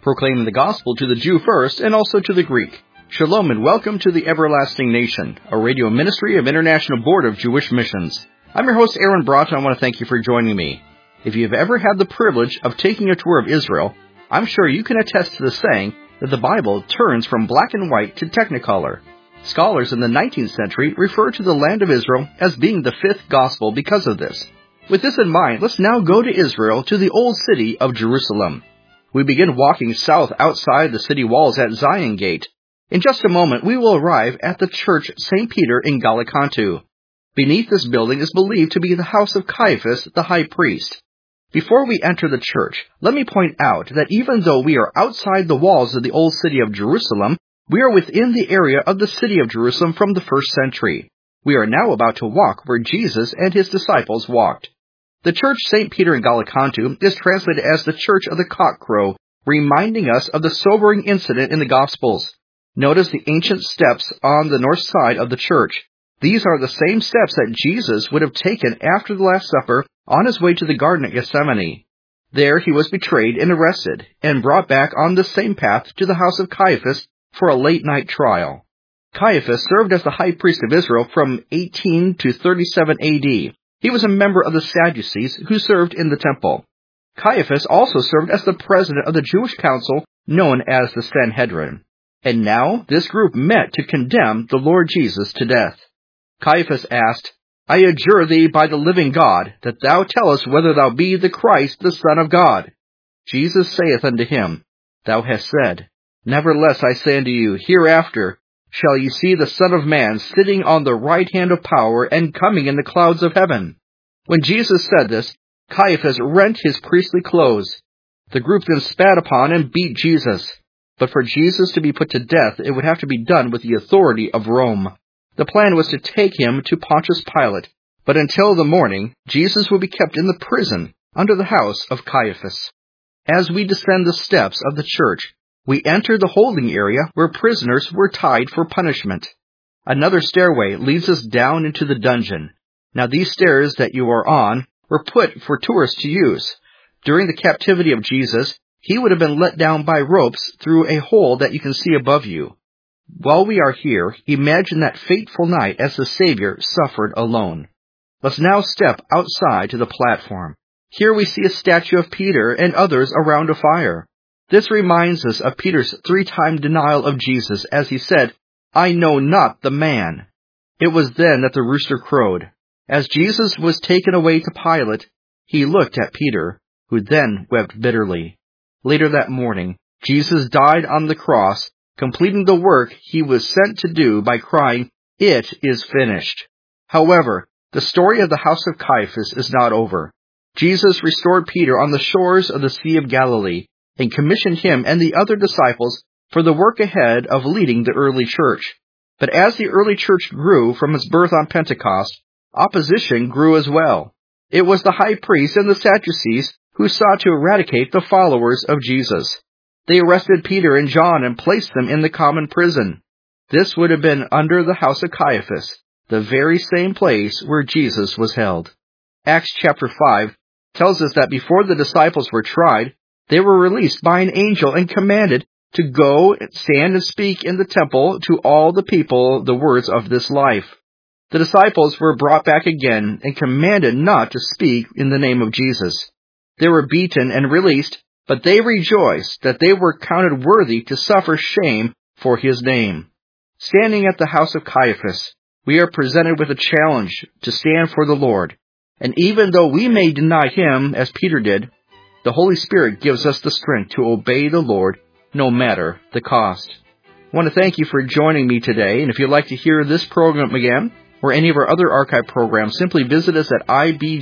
proclaiming the gospel to the Jew first and also to the Greek. Shalom and welcome to the Everlasting Nation, a radio ministry of International Board of Jewish Missions. I'm your host, Aaron Broughton. I want to thank you for joining me. If you've ever had the privilege of taking a tour of Israel, I'm sure you can attest to the saying that the Bible turns from black and white to technicolor. Scholars in the 19th century refer to the land of Israel as being the fifth gospel because of this. With this in mind, let's now go to Israel, to the old city of Jerusalem. We begin walking south outside the city walls at Zion Gate. In just a moment, we will arrive at the church St. Peter in Gallicantu. Beneath this building is believed to be the house of Caiaphas, the high priest. Before we enter the church, let me point out that even though we are outside the walls of the old city of Jerusalem, we are within the area of the city of Jerusalem from the first century. We are now about to walk where Jesus and his disciples walked. The church St. Peter in Gallicantu is translated as the Church of the Cockcrow, reminding us of the sobering incident in the Gospels. Notice the ancient steps on the north side of the church. These are the same steps that Jesus would have taken after the Last Supper on his way to the Garden of Gethsemane. There he was betrayed and arrested, and brought back on the same path to the house of Caiaphas for a late-night trial. Caiaphas served as the high priest of Israel from 18 to 37 A.D. He was a member of the Sadducees who served in the temple. Caiaphas also served as the president of the Jewish council known as the Sanhedrin. And now this group met to condemn the Lord Jesus to death. Caiaphas asked, "I adjure thee by the living God, that thou tell us whether thou be the Christ, the Son of God." Jesus saith unto him, "Thou hast said. Nevertheless I say unto you, hereafter shall ye see the Son of Man sitting on the right hand of power and coming in the clouds of heaven." When Jesus said this, Caiaphas rent his priestly clothes. The group then spat upon and beat Jesus. But for Jesus to be put to death, it would have to be done with the authority of Rome. The plan was to take him to Pontius Pilate, but until the morning, Jesus would be kept in the prison under the house of Caiaphas. As we descend the steps of the church, we enter the holding area where prisoners were tied for punishment. Another stairway leads us down into the dungeon. Now these stairs that you are on were put for tourists to use. During the captivity of Jesus, he would have been let down by ropes through a hole that you can see above you. While we are here, imagine that fateful night as the Savior suffered alone. Let's now step outside to the platform. Here we see a statue of Peter and others around a fire. This reminds us of Peter's 3-time denial of Jesus as he said, "I know not the man." It was then that the rooster crowed. As Jesus was taken away to Pilate, he looked at Peter, who then wept bitterly. Later that morning, Jesus died on the cross, completing the work he was sent to do by crying, "It is finished." However, the story of the house of Caiaphas is not over. Jesus restored Peter on the shores of the Sea of Galilee and commissioned him and the other disciples for the work ahead of leading the early church. But as the early church grew from its birth on Pentecost, opposition grew as well. It was the high priests and the Sadducees who sought to eradicate the followers of Jesus. They arrested Peter and John and placed them in the common prison. This would have been under the house of Caiaphas, the very same place where Jesus was held. Acts chapter 5 tells us that before the disciples were tried, they were released by an angel and commanded to go, stand, and speak in the temple to all the people the words of this life. The disciples were brought back again and commanded not to speak in the name of Jesus. They were beaten and released, but they rejoiced that they were counted worthy to suffer shame for his name. Standing at the house of Caiaphas, we are presented with a challenge to stand for the Lord. And even though we may deny him, as Peter did, the Holy Spirit gives us the strength to obey the Lord, no matter the cost. I want to thank you for joining me today, and if you'd like to hear this program again, or any of our other archive programs, simply visit us at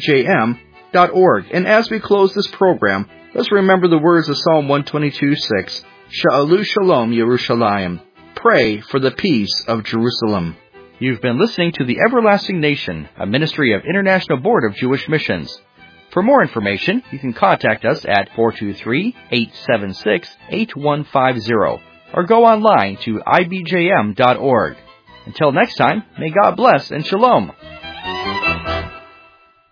ibjm.org. And as we close this program, let's remember the words of Psalm 122:6, Sha'alu Shalom Yerushalayim. Pray for the peace of Jerusalem. You've been listening to The Everlasting Nation, a ministry of International Board of Jewish Missions. For more information, you can contact us at 423-876-8150 or go online to ibjm.org. Until next time, may God bless and shalom.